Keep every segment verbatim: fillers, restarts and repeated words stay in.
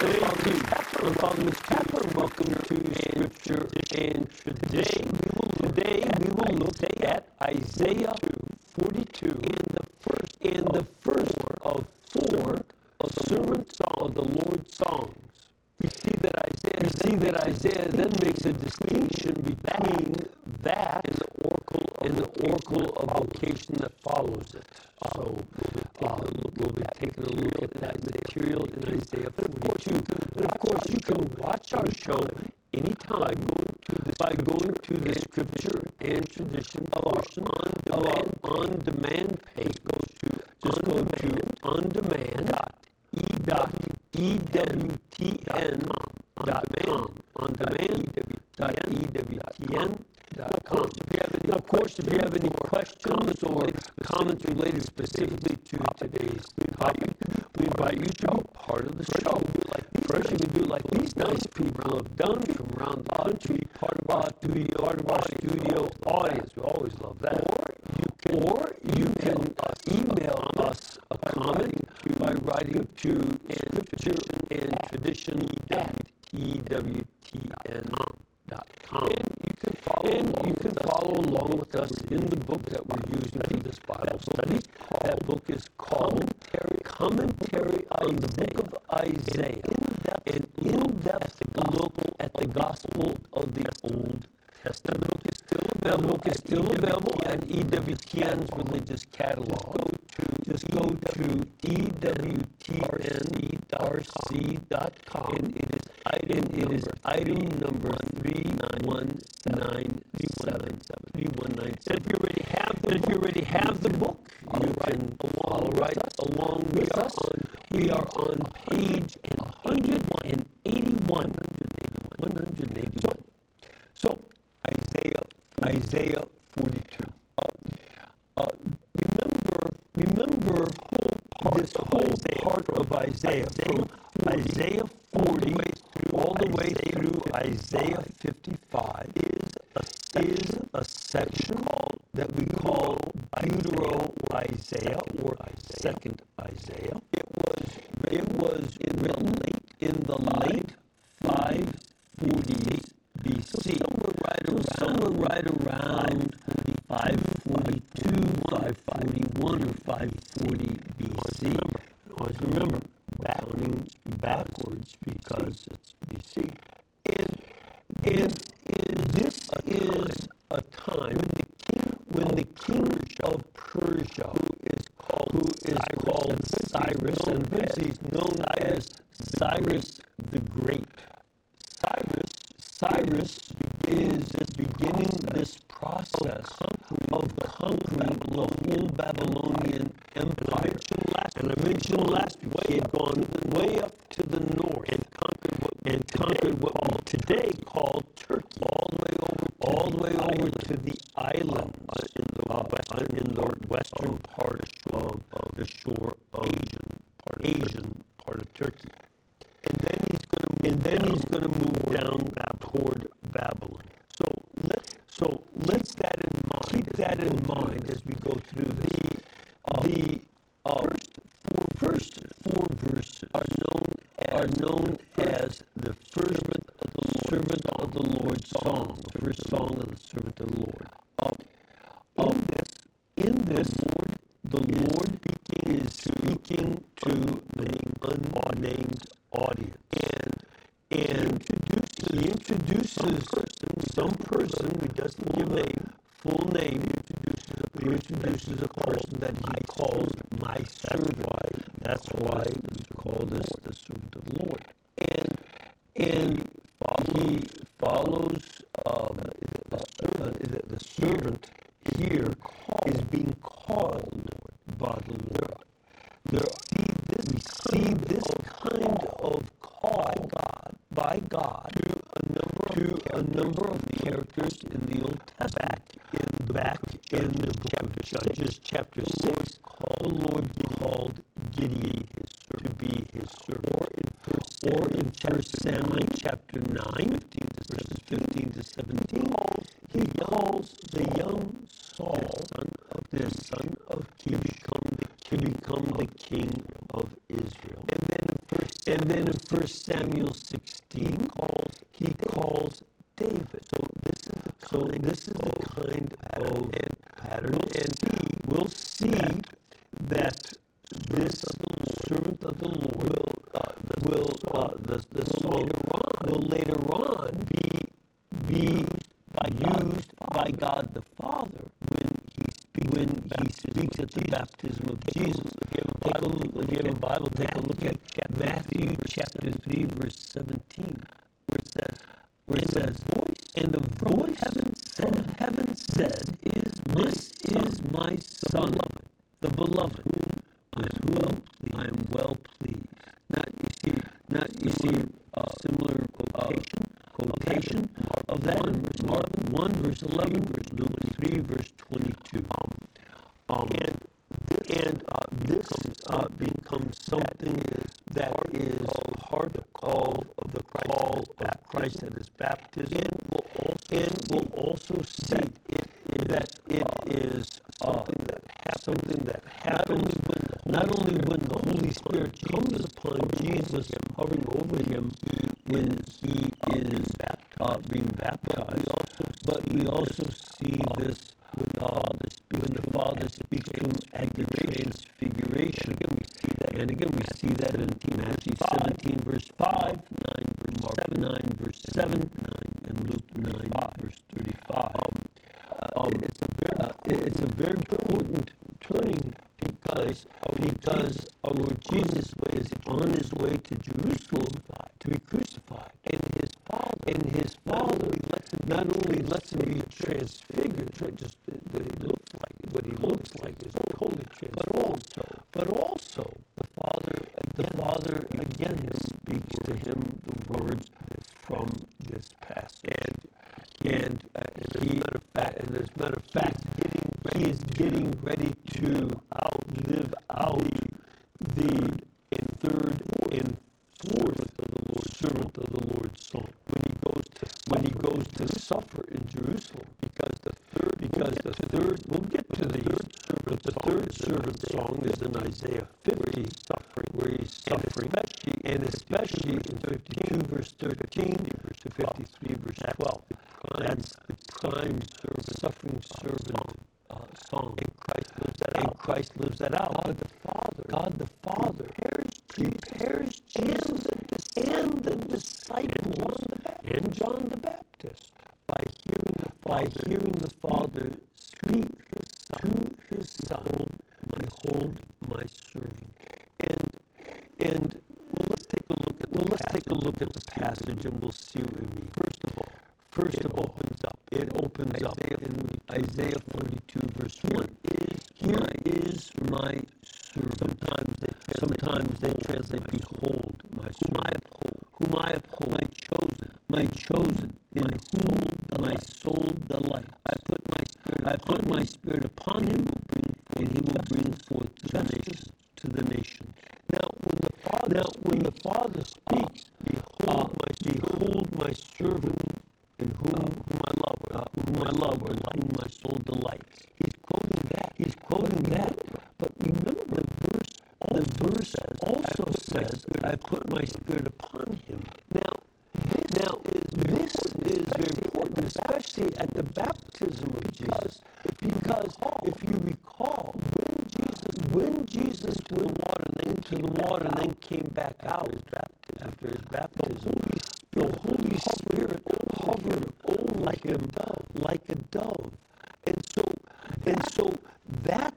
Today, I'm Father Mister Kaplan. Welcome to Scripture and Tradition. Today, we will look at Isaiah forty-two and the first of four servants of the Lord's songs. We see that Isaiah, we see that Isaiah then makes a distinction between that and the oracle and the oracle of vocation that follows it. So uh, we'll be taking a look at that material in Isaiah forty-two. And of course, you can watch our show anytime by going to the Scripture and Tradition portion of our on-demand page. Just go to on-demand E dot E W T N dot com. On demand dot E W T N dot com. Now, of course, if you have any questions or comments related specifically to today's topic, we invite you to be part of the show. First, you can do like these nice people have done from around the country, part of our, to be part of our studio audience. We always love that. Or you can uh, email us a comment by writing to Scripture and Tradition at T W T N dot com. And you can follow, and you can follow along with us in the book that we're using for this Bible study. That book is called Commentary on the Book of Isaiah, an in-depth look at the Gospel of the Old Testament. That book is still available at E W T N's Religious Catalog. Just go to E W T N R C dot com, and it is item, it is item number three one nine seven. three one nine seven. If you already have the, if you already have the book, you can follow right along with us. We are on page one eighty-one. one eighty-one. So, Isaiah, Isaiah forty-two. Uh, uh, remember, remember this whole part of Isaiah, from Isaiah forty all the way through Isaiah fifty-five, is a, is a section that we call Deutero Isaiah, or Second Isaiah. It was it was written late in the late five forties B C. Somewhere right around, somewhere right around five forty-two, five forty-one, or five forty B C. Always remember, counting backwards because it's B C. And, and, and this is a time when the king of Persia, who is called, who is called Cyrus, and he's known as Cyrus the Great. Cyrus, Cyrus is beginning this process of conquering the whole Babylonian Empire. And I mentioned last week, he had gone way up to the north and conquered what, and conquered what we today call Turkey, all the way over, all the way over to the islands in the western, in the western part of, of the shore of Asian part of Asian part of Turkey. And then he's going to, and then he's going to move down toward Babylon. So let's, so let's that in mind. Keep that in mind as we go through the uh, the uh, first four verses are known as, are known as the first of the servant of the Lord's song, the first song of the servant of the Lord. Um, in this, in this, Lord, the Lord is speaking to the unnamed audience, and and he introduces some person who doesn't give a full name. He introduces a person that he calls my servant. That's why we call this the servant of the Lord. And and he follows um, the, uh, the, the servant here is being called by the Lord. There, we see this kind of call by God, by God to a number to a number of characters in the Old Testament. In back in the book of Judges, chapter six, the Lord called Gideon to be his servant. Or in First Samuel, chapter nine, verses fifteen to seventeen, he calls the young Saul, son of the son of Kish, to become the king of Israel. And then in and then in First Samuel sixteen, calls, he calls David. So this is the kind, so this is the kind of pattern, and we'll see that this servant of the Lord will, uh, the, will uh, the, the song will later on be be by used by God the Father when he speaks when he speaks at the baptism of Jesus. Take a look, if you have a Bible, take a look at Matthew chapter three, verse seventeen, where it says, where it says, and the voice from heaven said, "Is this is my son, the beloved, with whom I am well pleased." Now you see, now you see uh, similar quotation, quotation of that in Mark one, verse eleven, Luke three, verse twenty-two. Um, um, and and uh, this uh, becomes something that is hard to call of the call of Christ at his baptism, and we'll also, and we'll also see it, it, that it is uh, something that happens not only when the Holy Spirit comes upon Jesus, hovering over him when he is uh, being baptized, but we also see this uh, when the Father speaks to him at the transfiguration. And again, we see that in Matthew seventeen, verse five, Mark nine, verse seven, and Luke nine, verse thirty-five. Um, it's, a very, uh, it's a very important turning because, because our Lord Jesus is on his way to Jerusalem to be crucified. And his Father, and his Father not only lets him be transfigured, just what he looks like, what he looks like is totally transfigured, but also, but also the Father, the Father again speaks to him the words from this passage. And, and uh, he, and as a matter of fact, he is getting ready to outlive out the in third and fourth of the Lord, servant of the Lord's song when he goes to when he goes to suffer in Jerusalem, because the third because the third we'll get to the third but the third servant song is in Isaiah fifty, suffering where he's suffering, and especially in fifty-two verse thirteen to fifty-three verse twelve. That's the prime servant, suffering servant uh, song. And Christ lives that and out. Christ lives that out. God the Father, God the Father prepares, prepares Jesus and the disciples and John the Baptist by hearing the Father, by hearing the Father speak to his Son, "Behold my servant." And and well, let's take a look at well, let's take a look at the passage, and we'll see what we mean. First of all. First it of all, opens up. It opens Isaiah up in Isaiah forty-two, verse one. Here is my servant. Sometimes they translate, Sometimes they translate "Behold, my servant, whom I uphold, my chosen, my chosen, in whom my soul delights. I put my spirit, I put my spirit upon him, and he will bring forth to the nation, to the nation." Now, when the Father, now, when the Father speaks, "Behold, uh, my, behold my servant." In whom, whom I love, uh, whom I love, or whom my soul delights. He's quoting that. He's quoting that. But remember, the verse, the verse also says, "I put my spirit upon him." Now, now this is very important, especially at the baptism of Jesus, because if you recall, when Jesus, when Jesus went water and then into the water and then came back out after his baptism, the Holy Spirit hovered over like a dove, like a dove, and so, and so that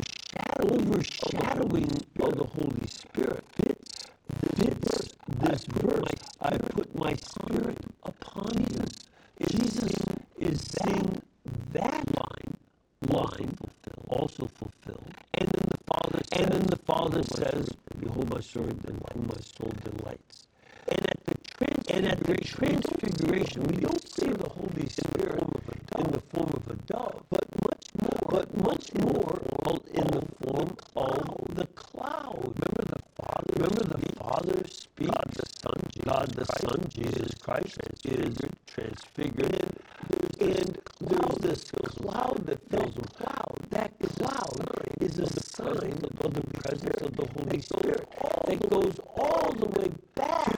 overshadowing of the Holy Spirit fits, fits this verse. I put my spirit upon him. Jesus is saying that line, line also fulfilled, and then the Father, and then the Father says, "Behold my servant, in whom my soul delights." And at the trans- and at the transfiguration, we don't see the Holy Spirit in the form of a dove, but much more, but much more in the form of the cloud. Remember the Father. Remember the Father speaks. God the Son, God the Son, Jesus Christ is transfigured, and there's this cloud that fills him. Cloud. That cloud is a sign of the presence of the Holy Spirit that goes all the way back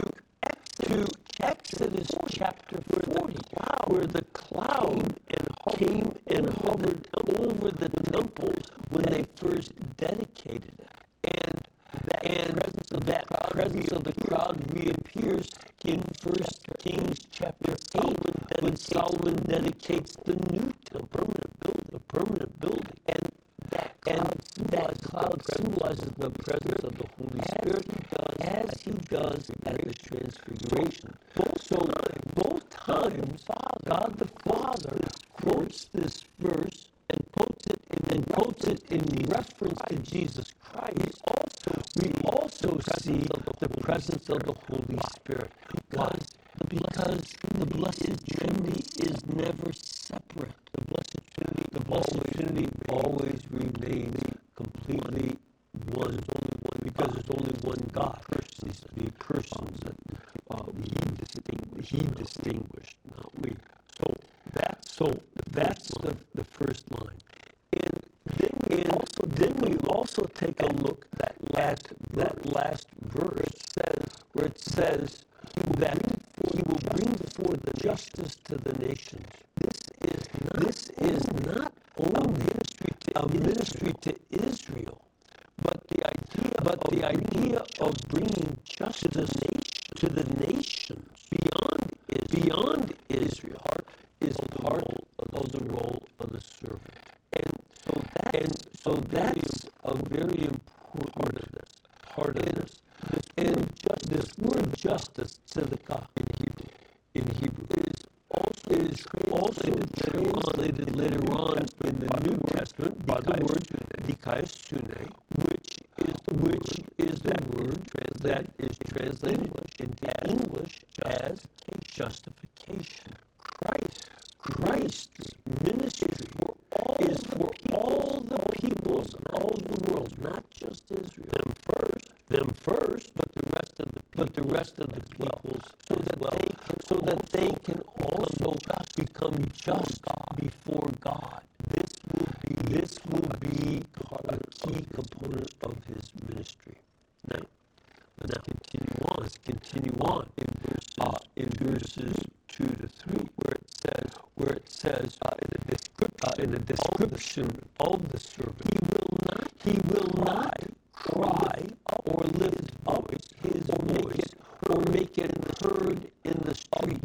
to Exodus chapter forty, where the cloud came and hovered over the temple when they first dedicated it. And and that presence of the cloud reappears in First Kings chapter eight when Solomon dedicates the new temple, the permanent building. And that and that cloud symbolizes the presence of the Holy Spirit as he does at the Transfiguration. So both times, God the Father quotes this verse and quotes it in, and quotes it in reference to Jesus Christ. Also, we also see the presence of the Holy Spirit. Why? Because the Blessed Trinity is never separate. The Blessed Trinity, the Blessed Trinity always remains completely one. There's only one because there's only one God. These the persons that uh, he, distinguished, he distinguished, not we. So that's so that's the, the first line. And then and also then we also take a look at that that last verse says where it says that he will bring forth justice to the nations. This is not, this is not only ministry to a ministry to Israel, but the idea but the idea of bringing justice to the nations beyond beyond Israel is part of the role of the servant. And so that and so that's a very important part of this. Part of this. And just this word justice, tzedakah in Hebrew, in Hebrew is also is also translated later on in the New Testament by the word dikaiosune, which is which is the word that is translated into English as justification. Christ, Christ's ministry is for all the peoples of all the world, not just Israel. Them first, them first, but the rest of the but the rest of the peoples, so that they can, so that they can also become just before God. This will be this will be a key component of his ministry. Now, let's continue on. Let's continue on in verses uh, in verses two to three, where it says where it says uh, in a description uh, in a description of the servant, he will not he will not cry or lift up his voice or make it heard in the street.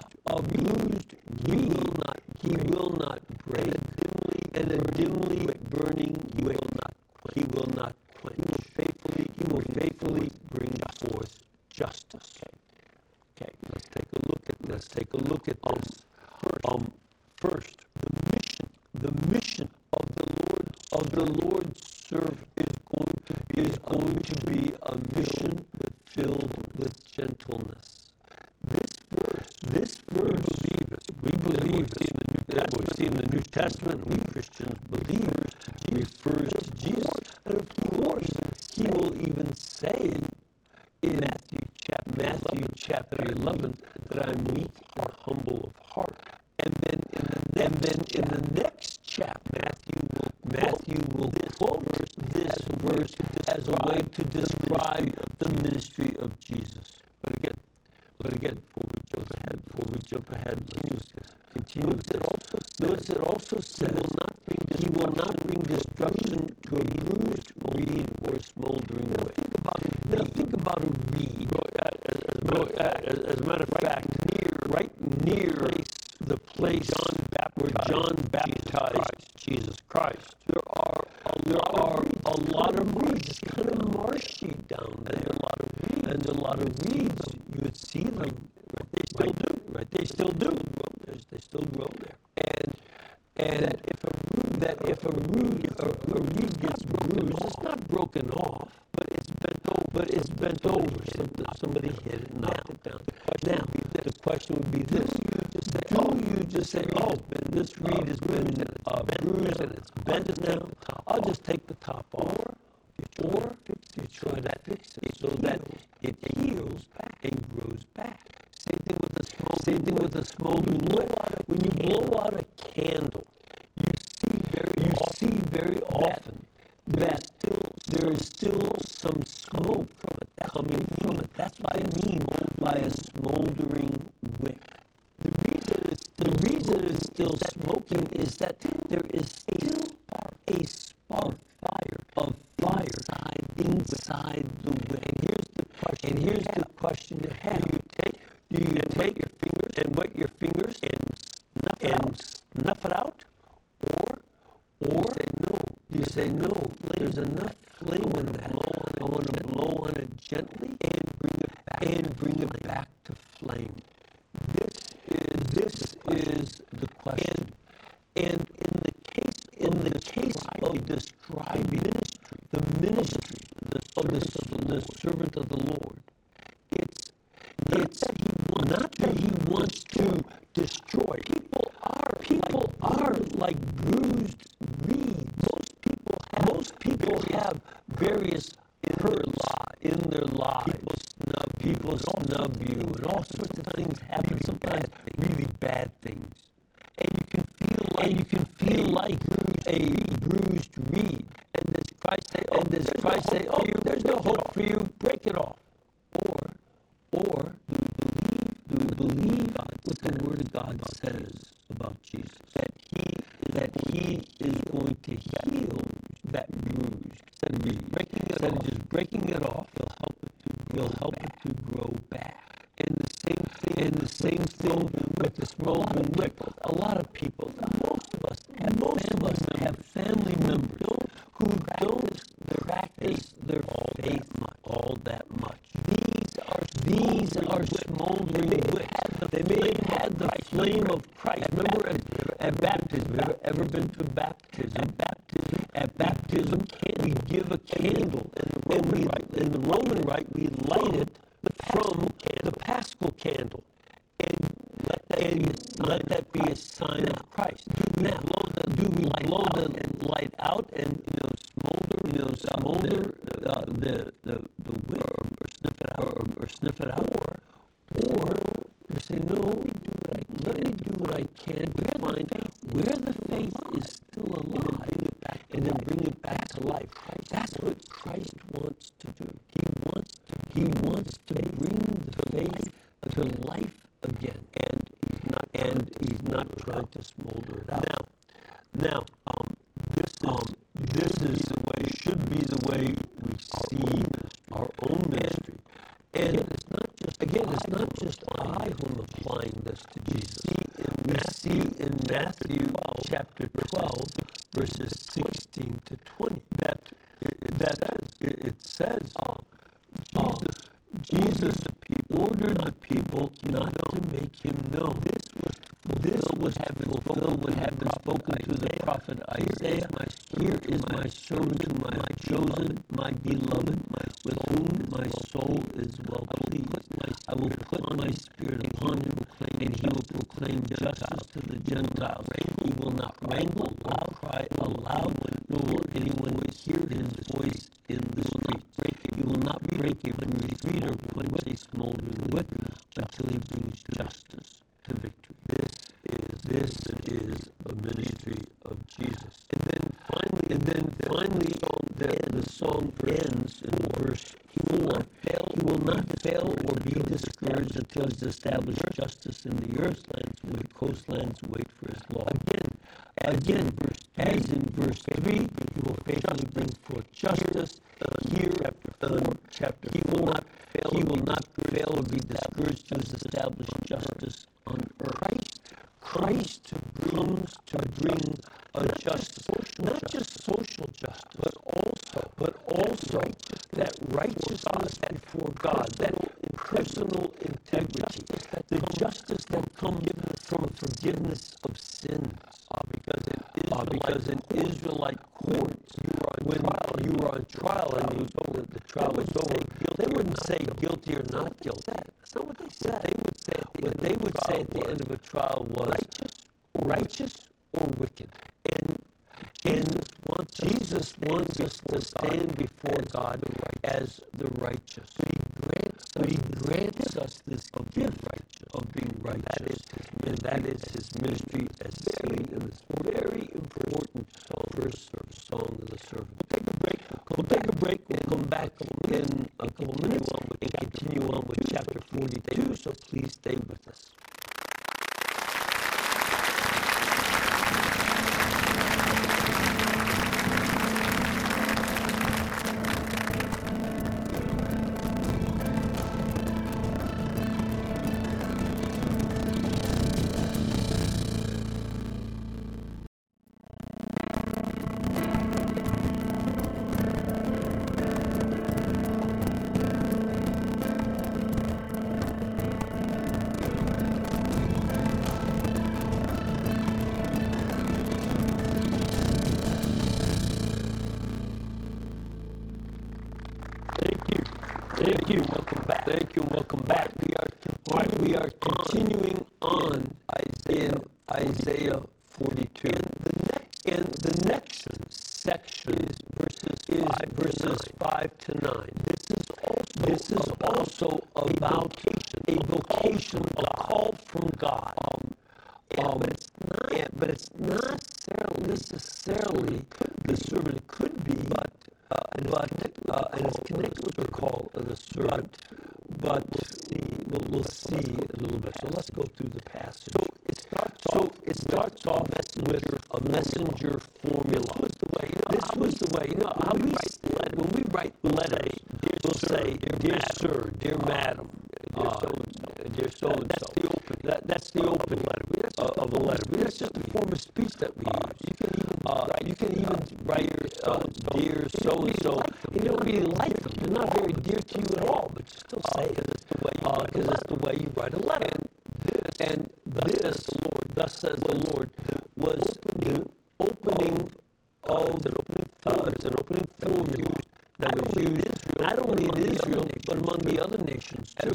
A bruised he will not he will not break, and a dimly burning he will not he will not quench. He will faithfully he will faithfully bring forth justice. Okay, let's take a look at let's take a look at this. Um, first, the mission the mission of the Lord of the Lord's servant is going to be is going to be a mission filled with gentleness. This verse, this verse, we believe that we see in the New Testament, we Christians believe, refers to Jesus. And of course, he will even say in Matthew chapter, Matthew chapter eleven that I'm meek and humble of heart. And then in the, and then in the next chapter, Matthew will, Matthew will quote this verse as a way to describe the ministry of Jesus. But again, but again, before we jump ahead, before we jump ahead, let's continue. Notice it also, notice it also says, he will not bring destruction to a bruised reed or smoldering wood. Think about it. Now think about a reed. As, as a matter of fact, near, right near the place where John baptized Jesus Christ, there are a there are a lot of reeds. It's kind of marshy down there. A lot of reeds. And a lot of reeds. You would see them. Right, they still do. Right, they still do. They still grow there. And and that if a root that if a root a, a reed gets bruised, it's not broken off, but it's bent over. But it's bent over. Somebody, somebody hit it, knocked it down. Now the question would be this: do you just say, "Oh, this reed has been uh, bruised and it's bent now. I'll just take the top off," or you try to fix it so that it heals and grows back? Same thing with the smoldering. Same thing with the smoldering wood. When you blow out a candle, you see very you see very often that still there is still some smoke from it coming from it. That's I mean by a smoldering wick? The reason it's the reason it's still smoking is that there is still a spark fire of fire inside the wick. And here's the question. And here's the question to have. Do you take do you take your fingers and wet your fingers and snuff it and out? Snuff it out? Or or say no. You say no. There's enough flame in that. I want to blow on it gently and bring it back and bring it back to flame. This is this is the question. And in the case in the case of describing ministry, the ministry of the, the servant of the Lord, it's it's not that he wants to destroy. People are people are like bruised reeds. Most people have most people have various hurts in their lives. People snub people snub you, and all sorts of things happen. Sometimes really bad things, and you can feel like and you can feel like a bruised reed. And does Christ say, "Oh, does Christ say, oh, there's no hope for you. Break it off," or or do we believe do we believe what the Word of God says about Jesus, that he that he is going to heal that bruise instead of just breaking it instead of just breaking it off? He'll help it to he'll help it to grow back. And the same thing and the same thing with the smoldering wick. A lot of people, most of us, have, most of us have family members who don't practice their faith all that much. These are these are smoldering wicks. They may have had the flame of Christ. Remember at, at baptism, have you ever been to baptism? At baptism, at baptism, we give a candle, and we in the Roman rite we light it from the Paschal candle, and let that, and be, let that be a sign of Christ. Do we now, blow the, do we blow the light out and you know smolder, you know smolder uh, the the the wick, or, or sniff it out, or, or sniff it out, or or we say no. Let me do what I can to find where the faith is still alive, and then bring it back to life. That's what Christ wants to do. He wants to, he wants to bring the faith to life again, and he's not and he's not trying to smolder it out. Now, now, um, this is um, this is the way should be the way we see our own ministry. And it's not just again, it's not just I who am applying this to Jesus. We see in Matthew chapter twelve, verses sixteen to twenty, that that it says, Jesus, Jesus ordered the people not to make him known. This was this was fulfilled what had been spoken to the prophet Isaiah. Here is my servant, my chosen, my beloved, with whom my soul is well pleased. I will put my spirit upon him, and he will proclaim justice to the Gentiles. He will not wrangle or cry aloud, nor will anyone hear his voice in the street. He will not break a bruised reed or quench a smoldering wick until he brings justice to victory. This is this is the ministry of Jesus. And then finally, and then finally, the, the song ends in verse four. He will not fail or be discouraged until he's established justice in the earth's lands, when the coastlands wait for his law. Again, again, as in verse three, he will faithfully bring forth justice. Here, um, chapter he will not fail. He will not fail or be discouraged till he's established justice on earth. Christ comes to bring a justice, not just social justice, but also, but also that righteousness before God, that personal integrity, the justice that comes from forgiveness of sins. Uh, because in uh, because in Israelite courts, when you were on trial and you, the, the trial was over, they wouldn't say guilty or not guilty. That's not what they said. They would say what they would say at the end of a trial was righteous, righteous or wicked. And and Jesus wants us to stand before God as the righteous. But he grants us this gift of being righteous. And that is his ministry as seen in this very important first song of the servant. We'll take a break. We'll take a break. We'll come back in a couple minutes and continue on with chapter forty-two, so please stay with us. Thank you. Thank you. Welcome back. Thank you. Welcome back. We are continuing, we are continuing on in Isaiah forty-two. And the next, and the next section is verses is five verses five to nine. This is also this is about also about a vocation, a call from God. Um, um, but it's not. Yeah, but it's not necessarily the servant. It could be, but. Uh, but uh, and it's connected with the call of the servant. But we'll, we'll see a little bit. So let's go through the passage. So it starts so off, it starts off with a messenger formula. This was the way. You know, this was the way. You know how we write when we write letters. We'll say, "Dear sir, dear madam, uh, dear so and so." That's the opening. That, that's the opening uh, of a letter. That's just a form of speech that we use. You can even uh, you can even write uh, "Dear so and so." You don't really like them. They're not very dear to you at all, but you still say it because it's the way you because it's the way you write a letter. And this, Lord, thus says the Lord, was the opening of an opening form. It's an opening formula that was used not only in Israel but among the other nations too,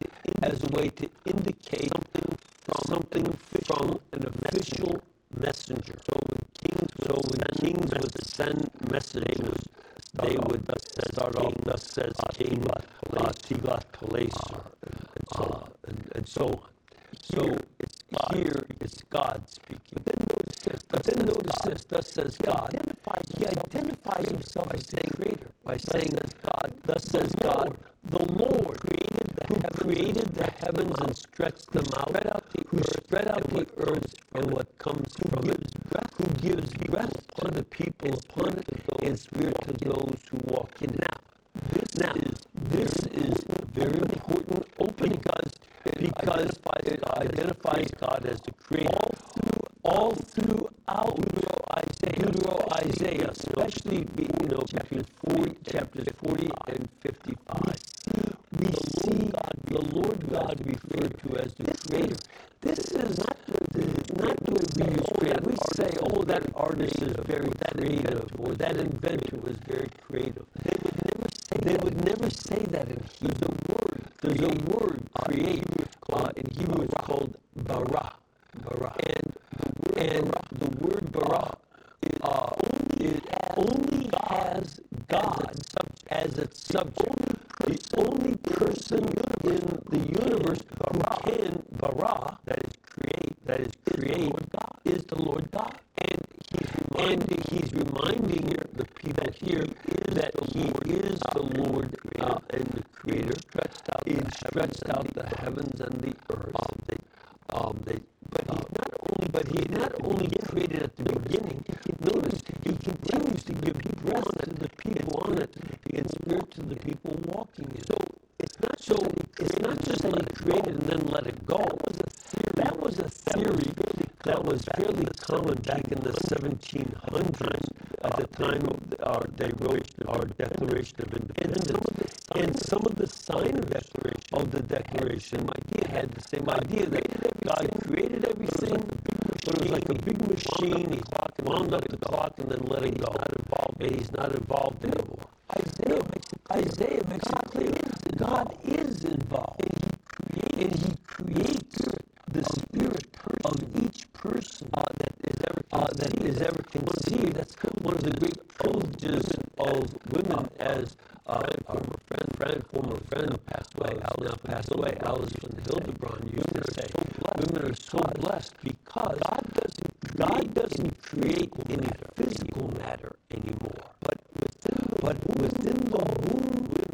as a way to indicate something from an official messenger. So when kings, so when kings would send messages, they would start off, thus says King uh, Tiglath-Pileser, uh, and, and so on. So it's here it's God speaking. But then notice this, but then notice this, thus says God. He identifies himself as the creator by saying that God, thus says God, the Lord created the who created the heavens and stretched them out, who spread out the earth and what comes from it, who gives breath to the people upon it and spirit to those who walk in it. Now, now this is very important opening because it identifies God as the creator. All throughout Deutero Isaiah, especially you know between forty, chapters forty and fifty-five, we see the Lord God referred to as the creator. This is not the, not the way we use creative. We say, oh, that artist is very creative, or that inventor was very creative. They would never say they would never say that in Hebrew. Word. There's a word, create, uh, in Hebrew it's called bara. Bara. And and the word bara uh, it only has God as its subject. The only person in the universe who can bara, that is create, that is create, is the Lord God. And he's reminding, he's reminding the people here that he is the Lord uh, and the Creator. He stretched out the heavens and the earth. Um, they, um, they, but he's not only, but he not only created at the beginning. Notice he continues to give breath to the people on it and spirit to the people walking in it. So it's not so it's not just that he created and then let it go. That was a theory that was fairly common back in the seventeen hundreds at the time our, they wrote our Declaration of Independence. And some of the signers of the Declaration had the same idea that God created everything, but it was like a big machine. He wound up the clock and then let it go. And he's not involved anymore. Isaiah makes it, Isaiah makes it clear that God is involved. And he creates the spirit of each person uh, that is ever uh, that is ever conceived. That's one of the great privileges of women, as uh, our friend, friend, former friend, passed away. Alice now passed away. Alice from Hildebrand used to say, "Women are so blessed because God doesn't God doesn't create any physical matter anymore, but within the, but within the womb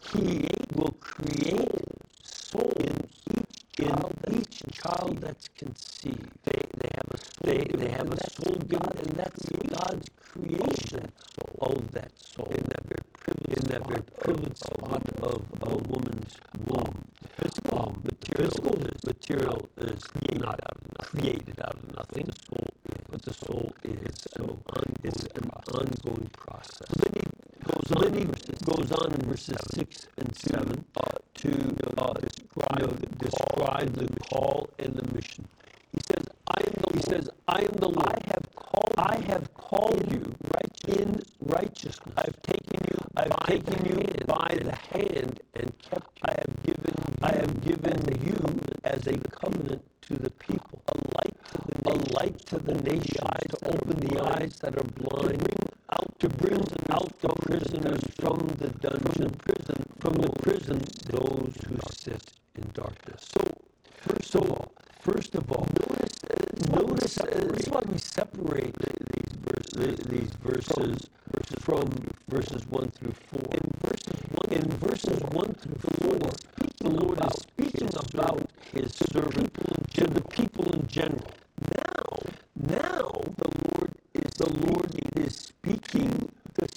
He will create soul in each child, in each child that's conceived. They, they have a soul, they, they have a soul given, and that's God's creation of that soul. In that very privileged, in that very privileged spot of a woman's womb. Physical material, physical material is not out of created out of nothing. The soul is, but the soul is so it's an ongoing process. So then he goes on, then he goes on in verses six and seven uh, to uh, describe, you know, describe the call and the mission. He says, "I am the." He says, "I am the Lord. I have called. I have called you in righteousness. I've taken you. I've taken you by the hand and kept you. I have given. I have given you as a covenant to the people, a light to the a light to the nations, to open the eyes that are blind, out to bring out the prisoners from the dungeon, prison from the prison, those who sit in darkness." So, first of all, first of all, notice, uh, notice uh, this is why we separate these verses, these verses, verses from verses one through four. In verses one, in verses one through four, the Lord is speaking about His servant to the people in general. Now, now the Lord is the Lord is speaking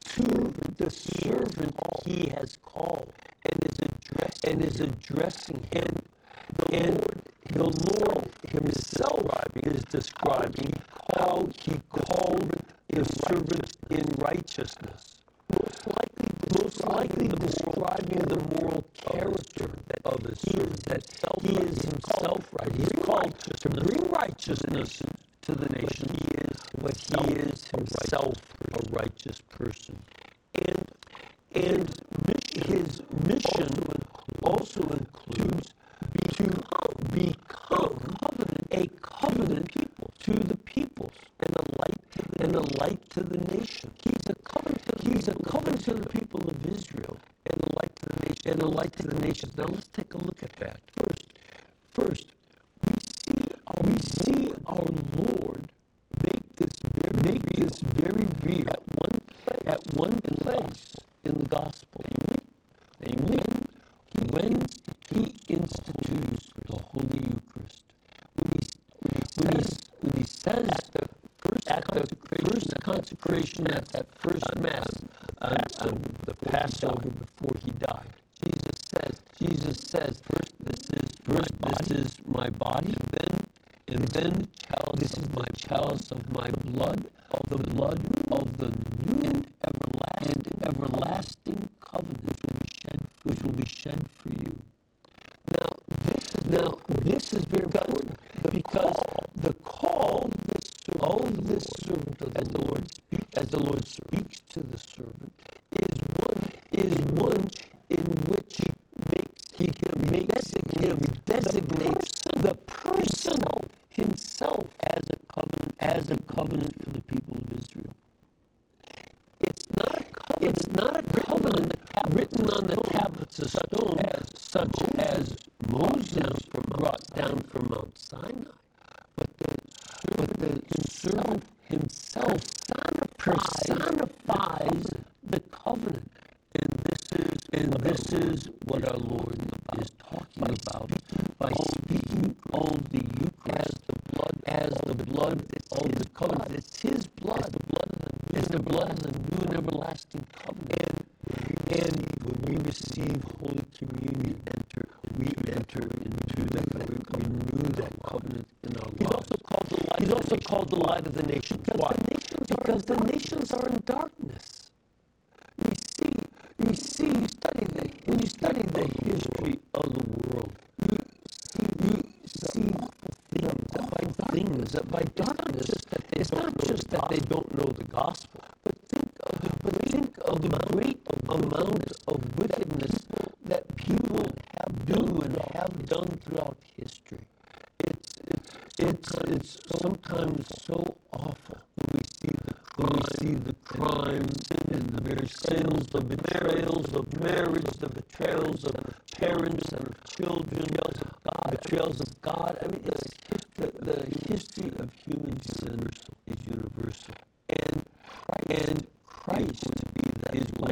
to the servant He has called and is addressing and is addressing him. And the Lord Himself is describing how He called the servant in righteousness. Most likely, most likely describing the moral character of His servant, that He is Himself right. He's called to bring righteousness to the nation, but He is Himself a righteous person. And and His mission also includes to become a covenant people to the peoples and a light to the, and a light to the nation. He's a covenant. To He's a covenant to the people of Israel and a light to the nation and a light to the nations. Now let's take a look at that first. First, we see we see our Lord make this very make this very real at one place, at one place in the gospel. Namely, when He institutes the Holy Eucharist, when He, when he, when he says at the first consecration, at that first Mass, on, on the Passover before He died, Jesus says, Jesus says, first this is first this is my body, then and then this is my chalice of my blood, of the blood of the new and everlasting, and everlasting covenant which will be shed, which will be shed for you. Now this is now this is very important because the call of this servant of the Lord, as the Lord speaks to the servant, is one is one in which He makes He makes him designates the person Himself as a covenant as a covenant for the people of Israel. It's not a covenant, it's not a covenant written on the tablets of stone, as, such as Moses brought down from Mount Sinai, but the, but the servant himself personifies the covenant. And this is and this is what our Lord is talking about by speaking of the Eucharist as the blood of the covenant. It's His blood. It's the blood of the new and everlasting covenant. And, and when we receive Holy Communion, enter we enter into that. We renew that covenant in our lives. He's also called the light. He's also called the light of the nations. Why? Because the nations are in darkness. We see, we see, you study the, when you study the history of the world, you see, you see things by things that by darkness. It's not just that they don't know the gospel, but think of the, but think of the great amount of wickedness that people have do and have done throughout history. It's it's it's, it's sometimes so awful when we see the when we see the crimes and the very sins, the betrayals of marriage, the betrayals of parents and of children, the betrayals of God. I mean, it's the, the history of human sin is universal, and and Christ is going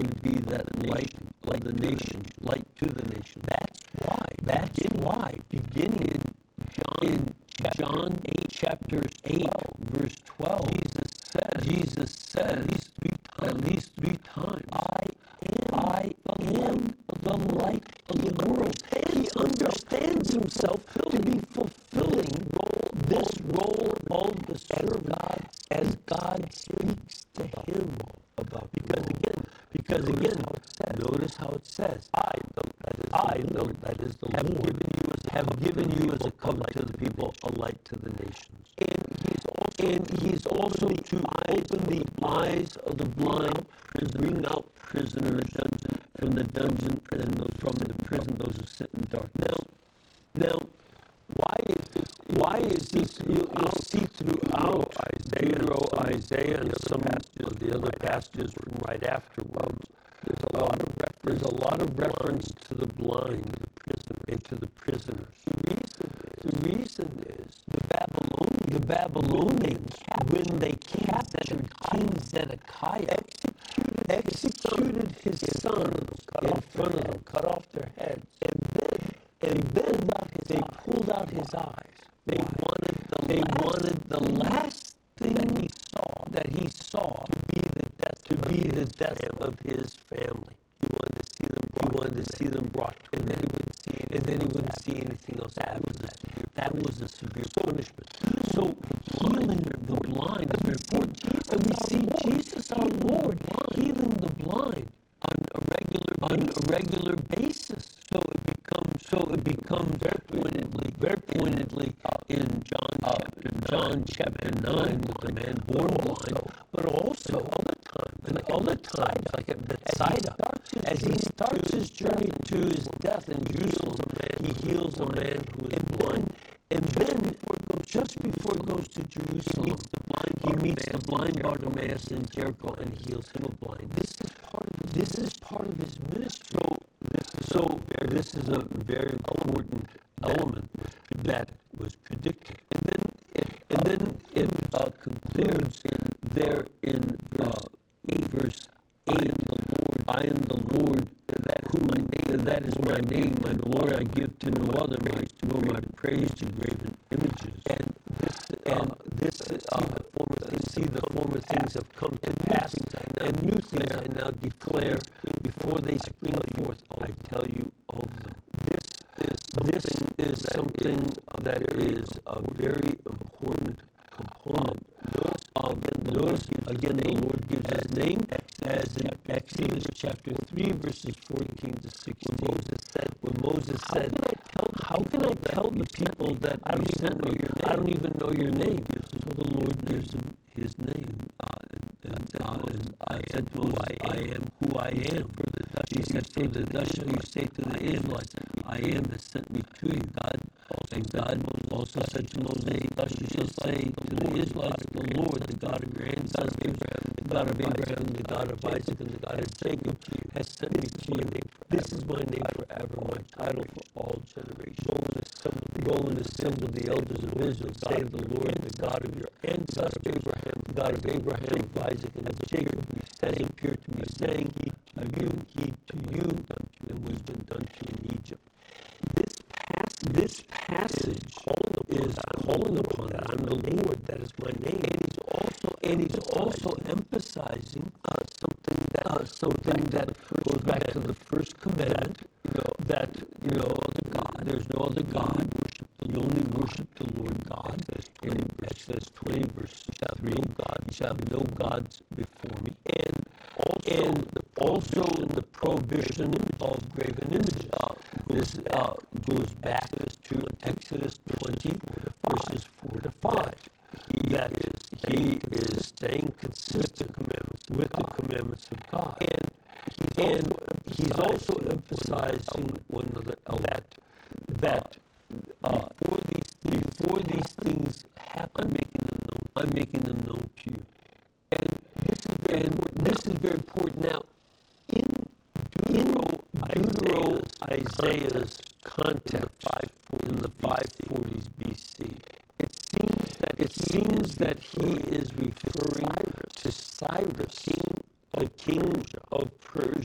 going to be that light of the nation, light to the nation. That's why. That's why. Beginning in John, in John eight, chapter eight, verse twelve, Jesus says, Jesus says at least three times, at least three times, I am, I am the light of the world. He understands himself to be fulfilling this role of the servant as God speaks to him about. Because again, because again, notice how it says, I know that is I know that is the have Lord given you as have given you as a covenant to the people, a light to the nations. And he's also and he's also to open the eyes of the blind, to bring out prisoners from the dungeon, and those from the prison, those who sit in darkness. Now, now why is this? Why is this? You, you'll see throughout Isaiah, Isaiah, and some of the other passages right afterwards. There's a lot of there's a lot of reference to the blind, the prison, and to the prisoners. The reason, the reason is the Babylonians, the Babylonians, when they captured King Zedekiah, executed his sons in front of them, cut off their heads, and then and then they pulled out his eyes. They wanted the they wanted the last thing that he saw that he saw to be the death to be the death of his family. He wanted to see them. He wanted to see them brought to him, and then he wouldn't see and then he wouldn't see anything else. That was a, that was a severe punishment. So healing the blind is very important, and we see Jesus our Lord healing the blind on a regular on a regular basis. So it becomes so it becomes very pointedly very pointedly in John uh, John chapter nine with the man born blind, but also other times and other times like at Bethsaida, as he starts his journey to his death in Jerusalem, he heals a man who is blind, and then just before he goes to Jerusalem, he meets the blind Bartimaeus in Jericho and heals him of blind. This is part of this is part of his ministry. So this, so this is a very important element that was predicted. And then it, and then it uh, concludes in there in uh, eight, verse eight. I am the Lord, and that who my name, and that is my name, my Lord. I give to no other, nor my praise to graven images. And this, and this, uh, see the former things have come to pass, and new things I now declare before they spring forth. I tell you of them. This is this is something that is a very important component. Um, notice again, the Lord gives His name, as in Exodus chapter three, verses fourteen to sixteen. Moses said, when Moses said, "How can I tell the people that I don't even know your name? I don't even know your name." So the Lord gives him His name, uh, and, uh, and I said to Moses, "I am who I am." He said, "So thus shall you say to the Israelites, I am has sent me to you." God, and God also said to Moses, "Thus you shall say to the Israelites, the Lord, the God of your ancestors, the God of Abraham, the God of Isaac, and the God of Jacob, has sent me to you. This is my name forever, my title for all generations. Go and assemble the elders of Israel, say the Lord, the God of your ancestors, Abraham, the God of Abraham, of Isaac, and of Jacob, has appeared to me, saying, Heed to you, heed to you, and was been done to you in Egypt." This passage, this passage is calling upon that I'm the Lord, that is my name, and he's also and he's also emphasizing uh, something that uh, something that goes back to the first commandment, you know, that you know the God, there's no other God. You only worship the Lord God. In Exodus twenty, verse three, God, you shall have no gods before me, and also and also the prohibition of graven images. Uh, this uh, goes back to Exodus twenty, verses four to five. That is, he is staying consistent with the commandments of God, and and he's also emphasizing one another that that uh, before these before these things happen, I'm making them known. I'm making them known to you, and this is very and this is very important. Now, in Deutero, Deutero Isaiah's context, in the five forties B C, it seems that it seems that he is referring to Cyrus, king, the king of Persia.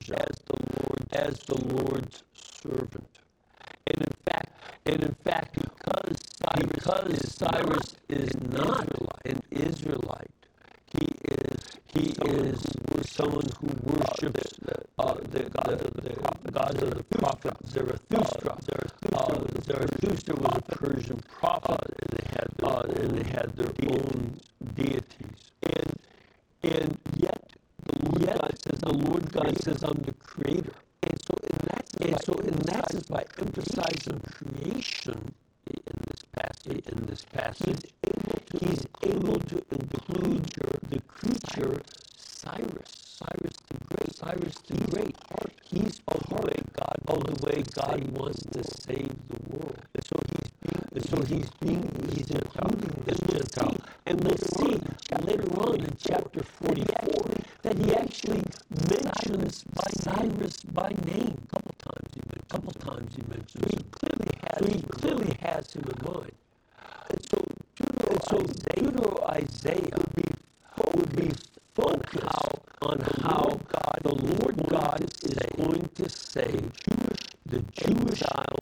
as the Lord's servant. And in fact, and in fact, because Cyrus, because Cyrus is not an Israelite, he is he is someone who worships uh, the god of the gods of the prophet Zarathustra. Uh, Zarathustra was a Persian prophet, and they had uh, and they had their own deities. And and yet, the Lord yet, God says, the Lord God says, I'm the creator. And so, and that's and so, and that is by emphasizing creation in this passage. In this passage, he's able to include the creature Cyrus, Cyrus the Great, Cyrus the Great. He's part God of the way God wants to save the world. And so he's being, and so he's being, he's including this Gentile. And we'll see later on in chapter forty-four that he actually mentions Cyrus by name. A couple times he mentions, couple times he mentions. So he clearly has, so he clearly has him in mind. And so, and so Deutero Isaiah would be would be focused how, on how God, the Lord God is going to save the Jewish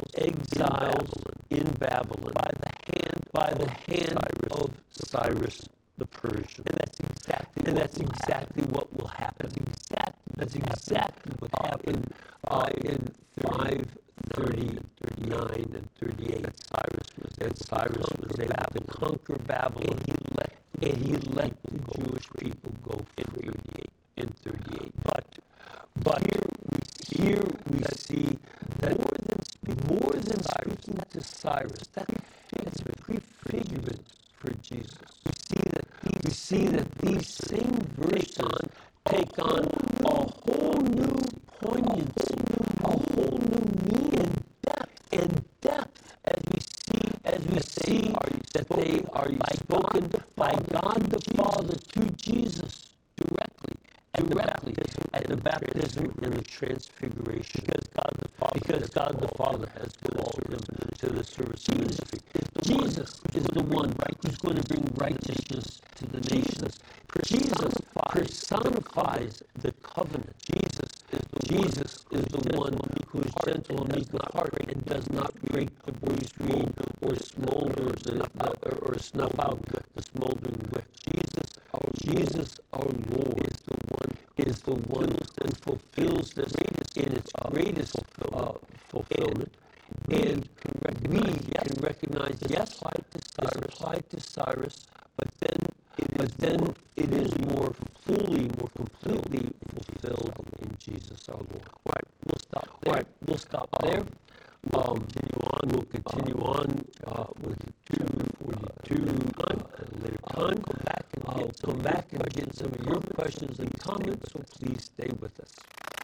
exiles in Babylon by the hand by the hand of Cyrus the Persian. And that's exactly and that's exactly what will happen. That's exactly that's exactly what happened uh, in five thirty, thirty-nine, and thirty-eight. Cyrus was that Cyrus was able to conquer Babylon, and he let and he let the Jewish people go free in thirty-eight. But but here we here we see that more than more than speaking to Cyrus, that that's prefigurement for Jesus. We see that these, we see that these same verses take on a whole new poignancy, a whole new meaning and depth as we see as we see that they are spoken by God the Father to Jesus directly, directly at the baptism and the transfiguration. Because God the Father, because God the Father has called him to the service ministry. Jesus is the one who's going to bring righteousness to the nations. Jesus personifies the covenant. Jesus is the Jesus is the one who is gentle and meek of heart and does not break the bruised reed or smolder the, the, or snuff out the smoldering wick. Jesus, our Jesus, our Lord, is the one is the one who fulfills this in its greatest uh, fulfillment. And we can recognize, yes, it's applied to Cyrus, but then, but then it is more fully, more completely fulfilled in Jesus our Lord. All right, we'll stop there. All right, we'll stop there. Um, continue on. We'll continue on uh, with two forty-two uh, at a later time. Come back and I'll come back and get some of your questions and comments. So please stay with us.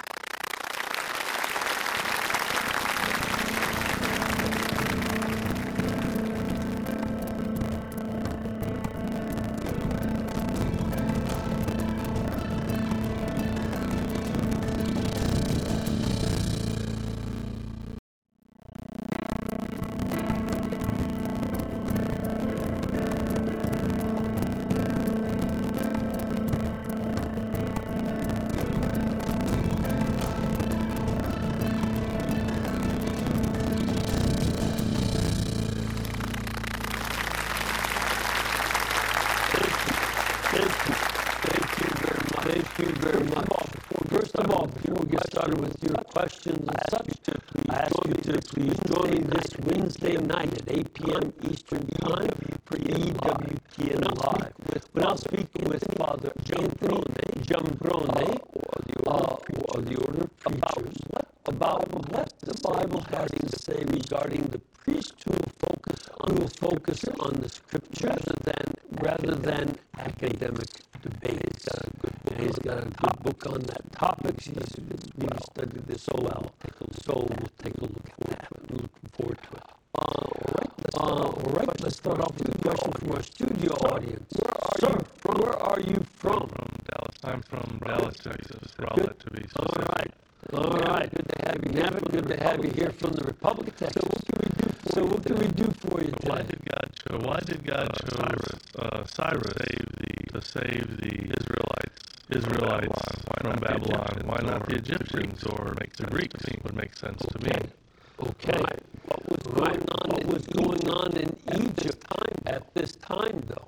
With your questions and such, I ask you to please join me this Wednesday night at eight p.m. Eastern Time for E W T N Live. When I'll speak with Father Anthony Giambrone, uh, or the Order of Preachers, about what the Bible has to say regarding the priest who will focus on, who will focus on the Scriptures rather than, rather than academic debates. He's got a good book on that topic. He's, we've studied this so well. So we'll take a look at that. I'm looking forward to it. Uh, all right, let's, uh, all right, let's start off with a question from our studio audience. Where are Sir, you from? Where are you from? From Dallas. I'm from Dallas, Texas. Raleigh, to be specific. All right. All right. Good to have you, Navin. Good to have you here from the Republic of Texas. So what can we do for you today? Why did God choose? Why did God uh, choose uh, Cyrus save the, to save the Israelites? Israelites. Why from Babylon, why not the Egyptians or the Greeks would make sense to me. Okay. What was going on? What was going on in Egypt at this time, though?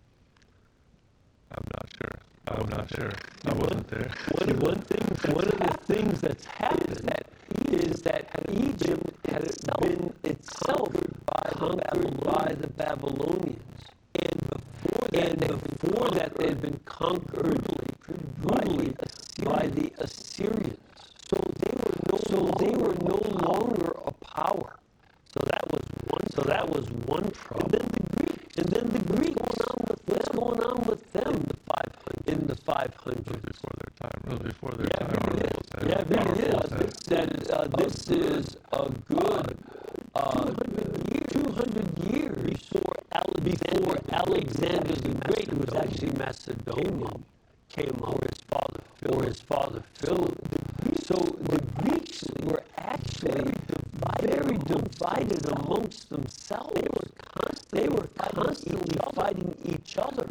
I'm not sure. I'm not sure. I wasn't there. One, one thing, one of the things that's happened is that Egypt had been itself conquered by the Babylonians. And before that, and before that they had been conquered brutally by the Assyrians. So they were no, so they were no longer a power. So that was one. So that was one problem. And then the Greeks. And then the Greeks. What's going on with them? The five hundred. In the five hundred. Before their time. It was before their Yeah, time. it is. Yeah, it really is. That uh, this is a good uh, two hundred years before Alexander, before Alexander the Great, who was actually Macedonian, came out, or his father, or his father Philip. So the Greeks were actually very divided amongst themselves. They were constantly, they were constantly fighting each other.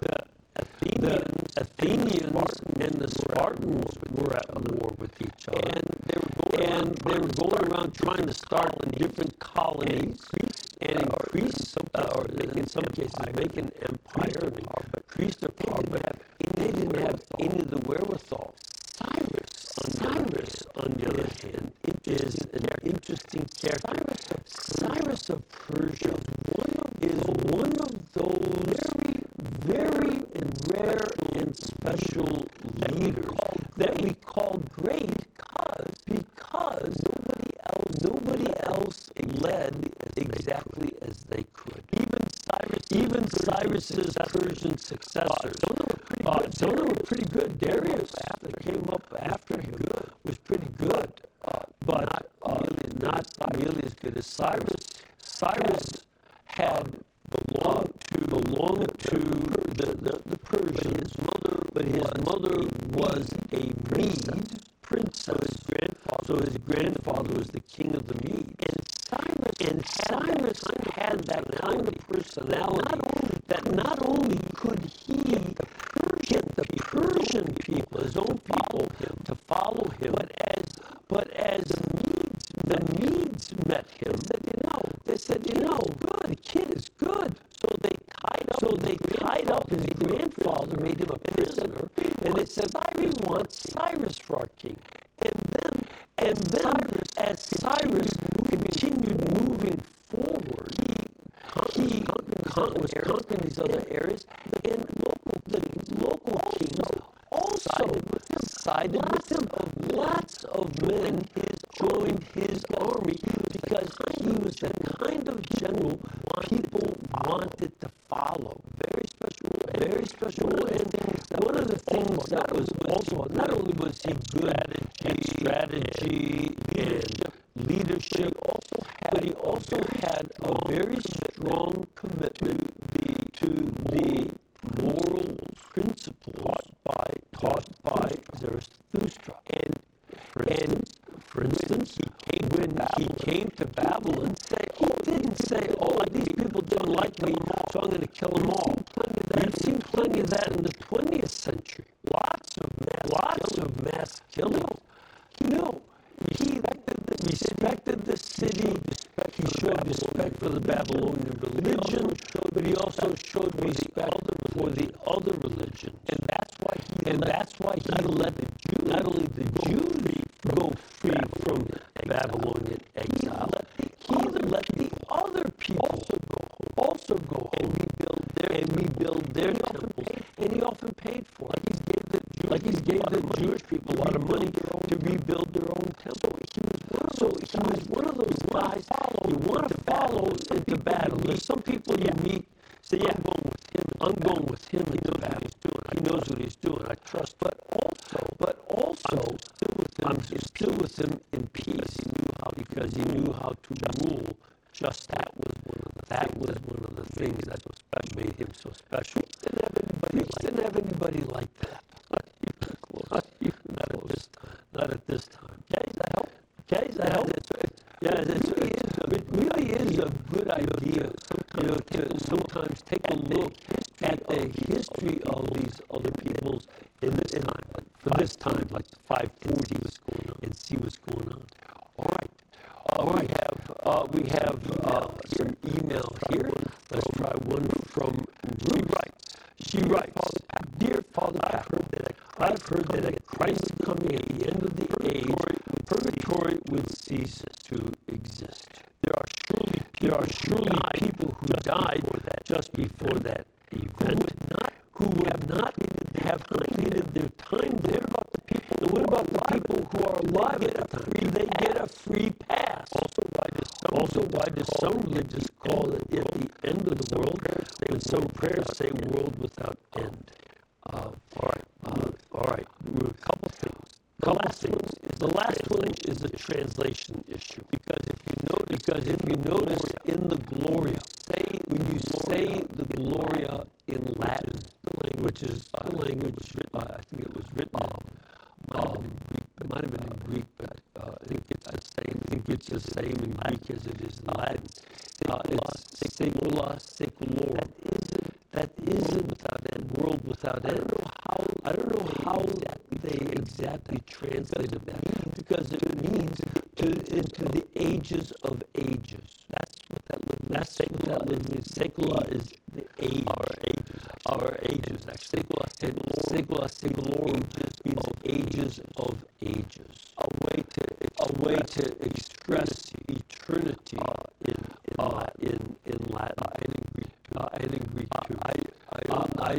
The Athenians and the Spartans were at war with each other, and they were going, and they were going around trying to start different colonies and increase, uh, or in some cases, make an empire and increase their power. But they didn't have any of the wherewithal. Cyrus, Cyrus, on the other hand, is an interesting character. Cyrus of Persia is one of those very, very rare and special leaders that we call great because nobody else, nobody else led exactly as they could. Even Cyrus, even Cyrus's Persian successors, uh, some of them were pretty good. Darius, that came up after him, was pretty good, uh, but uh, not nearly as good as Cyrus. Cyrus had belonged to belonged to the, the, the Persians, but his mother was a Mede princess. So his grandfather was the king of the Medes. And Cyrus, and Cyrus had that kind of personality that not only could he get the Persian people, his own people, to follow him, but as but as the Medes met him, they said, you know, good, the kid is good. So they tied up. So they tied up his grandfather, made him a prisoner, and they said, we want Cyrus for our king. And then, and then, as Cyrus continued moving forward, he, he con- was conquering these other areas, and local, the local kings also sided with him. Lots of men joined his army because he was the kind of general people wanted to follow. Very special, very special. And one of the things that was also, not only was he good at strategy and leadership, but he also had a very strong commitment to the moral principles taught by, taught by Zarathustra. And, and for instance, he came, when he came to Babylon, he didn't say, oh, these people don't like me, so I'm going to kill them all. We've seen plenty of that in the twentieth century. Lots of mass, lots of mass killings. No, he respected the city, he showed respect for the Babylonian religion, but he also showed respect for the other religions. And that's why he, and that's why he let the Jews, not only the Jews go free from Babylonian exile, he let the other people also go home and rebuild their, and rebuild their temples. And he often paid for it. Like he gave the Jewish people a lot of money to rebuild their own temple. So he was one of those guys you want to follow into battle. There's some people you meet, say, yeah, I'm going with him. I'm going with him into battle. He knows what he's doing. I trust. But also, but also, I'm still with him in peace because he knew how to rule. Just that was one of the that was one of the things that made him so special. He didn't have anybody like that. Not even close. Not even not at this time. Not at this time. Okay, does that help? Okay, does that help? Yeah, it really is. A, it really is a good idea, you know, to sometimes take a look at the history of these other peoples in this time. for this time, like five forty, and see what's going on. All right. Uh, we have uh, we have uh, some email here. Let's try one from Ruth. She writes, "Dear Father, I've heard that I've heard that at Christ coming at the end of the age, purgatory would cease to exist. There are surely there are surely people who died just before that event, who would not have completed their time there. And what about the people who are alive at the time? Do they get a free pass? Also, why does some, also, why does some religions call it at the end of the world, when some prayers say world without end?" Uh, all right, uh, all right. A couple things. Couple things. The last one is a translation issue, because if you notice, because if you notice in the Gloria, say when you say the Gloria in Latin, which is the language, uh, I think it was written. Um, it might have been in Greek, but uh, I think it's the same. I think it's the same in Greek as it is in Latin. Uh, it's secula seculorum. That isn't. That isn't without end. World without end. I don't know how. I don't know how they exactly translated that, because it means to into the ages of ages. That's what that word. That's what that word means. Secula is the age. Our ages. Our ages. Actually, secula seculorum means ages of ages. A way to a way to express eternity in in uh, in, in Latin and in Greek. Uh, and in Greek too. I I I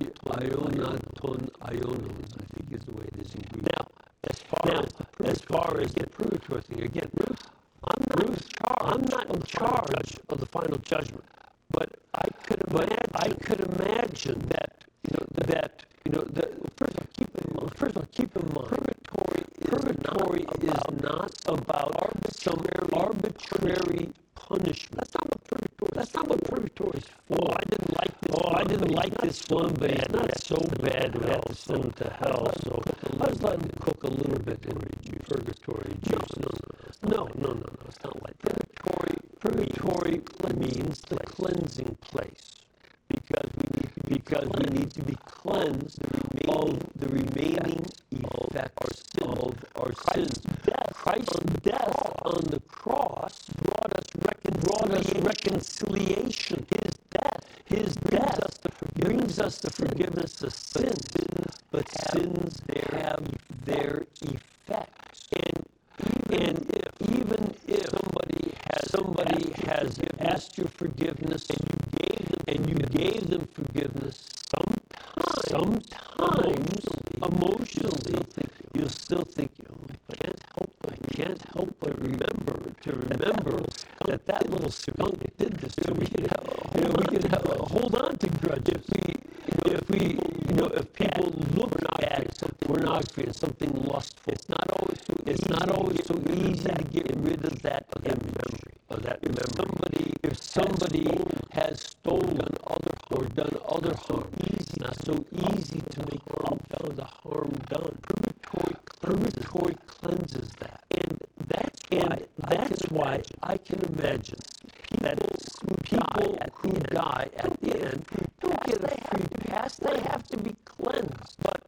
ionaton ionos, I think is the way it is in Greek. Now, as far now, as, as far as the purgatory thing, again, Ruth, I'm not Ruth, I'm not in charge of the final judgment, but I could imagine, I could imagine that you know that you know that first of all, keep in mind, first of all, keep in mind, purgatory is purgatory not is not about arbitrary arbitrary punishment. That's not what purgatory. That's not what purgatory is for. Oh, I didn't like this. Oh, I didn't like this one, but it's not so bad we have to send him to hell. So I was letting him cook a little bit in purgatory juice. No, no, no, no, no. It's not like that. Purgatory. Purgatory means the cleansing place, because we need to, because we need to be cleansed of the remaining effects of our sins. Christ's death on the cross brought us, recon- brought us reconciliation. His death, His death brings us the forgiveness of sins, but sins have their effects. And and if, even if somebody has somebody has asked your forgiveness and you gave them and you gave them forgiveness, sometimes sometimes emotionally you'll still think, oh, I can't help I can't help but remember to remember that that little skunk did this to me. You know, we can have, uh, hold on to grudges. If we, you know, if people look at pornography as something lustful, it's not always so it's not always so easy to get rid of that image of that memory. Somebody, if somebody has stolen other or done other harm, it's not so easy to make up for the harm done. Purgatory, purgatory cleanses that, and that's and that's why I can imagine that people who die at the end don't get a free pass. They have to be cleansed. But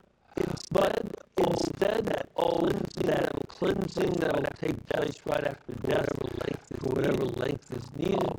but instead of that cleansing that will take place right after death, for whatever length is needed,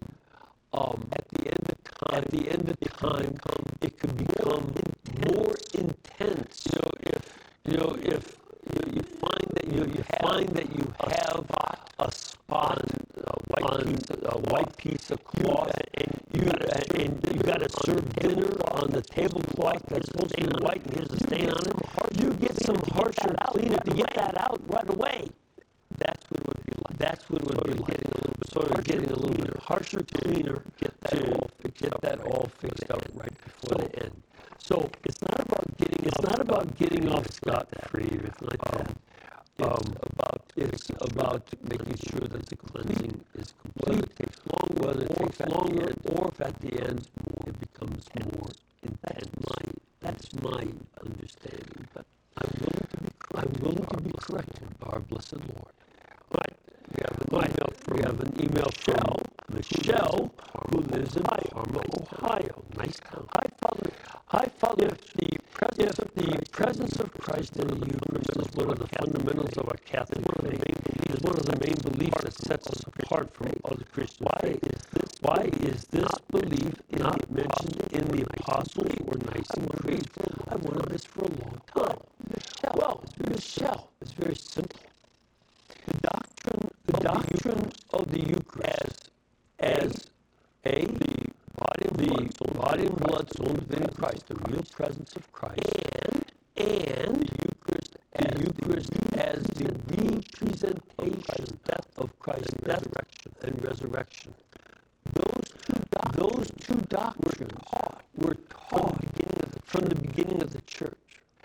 um, at the end of time, at the end of time, it could become more intense. You know, if you know if you, you find that you you find that you have a spot, a white piece, a white piece of cloth, and you and you got to serve dinner on the tablecloth that's supposed to be white, and here's a stain on it. You get some harsher cleaner to get that out right away. That's what it would be like. That's what it would be like. Getting a little bit, sort of getting a little bit harsher cleaner to get that all fixed up right before the end. So it's not about getting. It's not about getting off scot free. It's like that. Um, about it's about making sure that the cleansing is complete. It takes long, whether it takes longer, or if at the end it becomes more intense. My, that's my understanding, but I'm willing to be. I'm willing to be corrected by our blessed Lord. Right. We have an email from, we have an email from Michelle, who lives in Parma, Ohio. Nice town. Hi, Father. Hi, Father. If the presence, if the presence of Christ Christ in the Eucharist is one of the fundamentals of our Catholic faith. It is one of the main beliefs that sets us apart from other Christian faiths. Why is this belief not mentioned in the Apostles' or Nicene Creed? I wanted this for a long time. Well, Michelle, it's very simple. The doctrine, the doctrine of the Eucharist as a body and the body and blood sown within Christ, the real presence of Christ, and and the Eucharist, the Eucharist as the representation of Christ's death and resurrection. Those two those two doctrines were taught from the beginning of the church.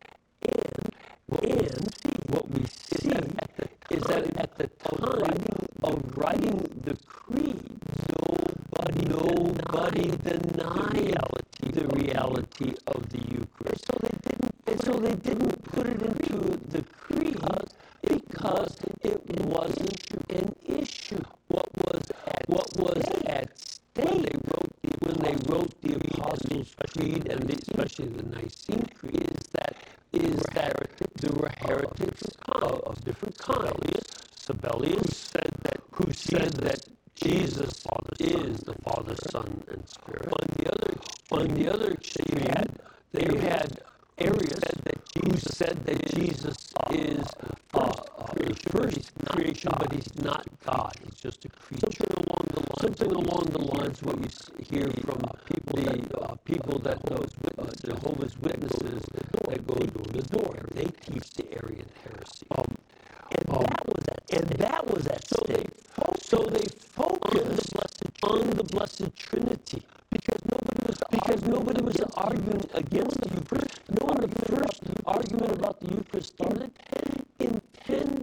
And, and what we see is that at the time of writing the creed, nobody, nobody denied the reality of the Eucharist. So they didn't, and so they didn't put it into the creed because it wasn't an issue. What was at, what was at stake when they wrote the, when they wrote the Apostles' Creed, and the, especially the Nicene Creed, is that is that there were heretics of, of different kinds. Sabellius said that who said that Jesus is the Father, Son, and Spirit. On the other, on the other extreme, you had they had Arius who said that Jesus is uh, uh, the first creation, but he's not God. He's just a creature. Something along the lines, something along the lines what you hear from the uh, people that those uh, Jehovah's Witnesses that go door to door. They teach the Arian heresy. Um, and, um, that was at and that was at stake. So they focused on the Blessed Trinity because nobody was because nobody was arguing against the Eucharist. No one the first argument about the Eucharist started in ten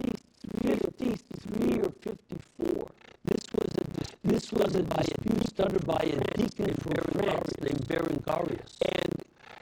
fifty-three or fifty-four. This was a this was a dispute started by a deacon from France named Berengarius, and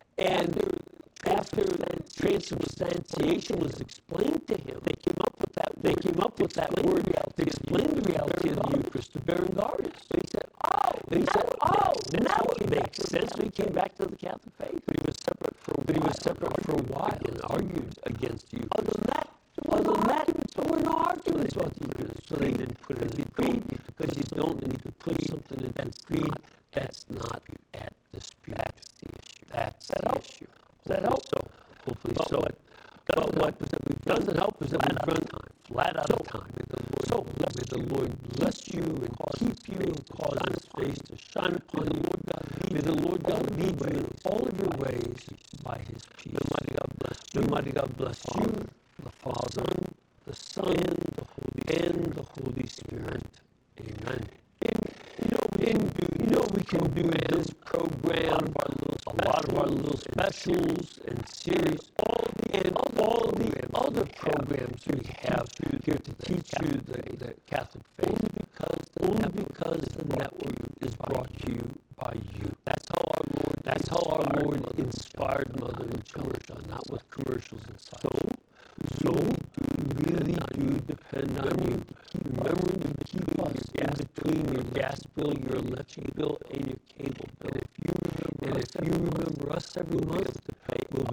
and after transubstantiation was explained to him, they came up with that. They came up with that word to explain the reality of the Eucharist to Berengarius. So he said, "Oh," and he said, "Oh, now it makes sense." So he came back to the Catholic faith, but he was separate for but he was separate for a while and argued against the Eucharist. Other than that, other than that, there were no arguments about the Eucharist. So they didn't put it in the creed because you don't need to put something in the creed that's not at dispute. That's the issue. That's the issue. Does that help? So, hopefully so. But what doesn't help is that we've run time, flat out of time. So, may the Lord bless you and keep you and cause His face to shine upon you. May the Lord God lead you in all of your ways by His peace. The mighty God bless you. The mighty God bless you, the Father, the Son, and the Holy Spirit. Amen. You know, in, you know, we can do this program, a lot of our little specials and series, all the, and all the other programs we have here to teach you the, the Catholic faith, only because, only because the network is brought to you by you. That's how our Lord, that's how our Lord inspired Mother Angelica, not with commercials inside. So, so we really do depend on you. Remember to keep us in between your gas bill, your electric bill, and your cable bill. And if you remember, and if you remember us every month, we'll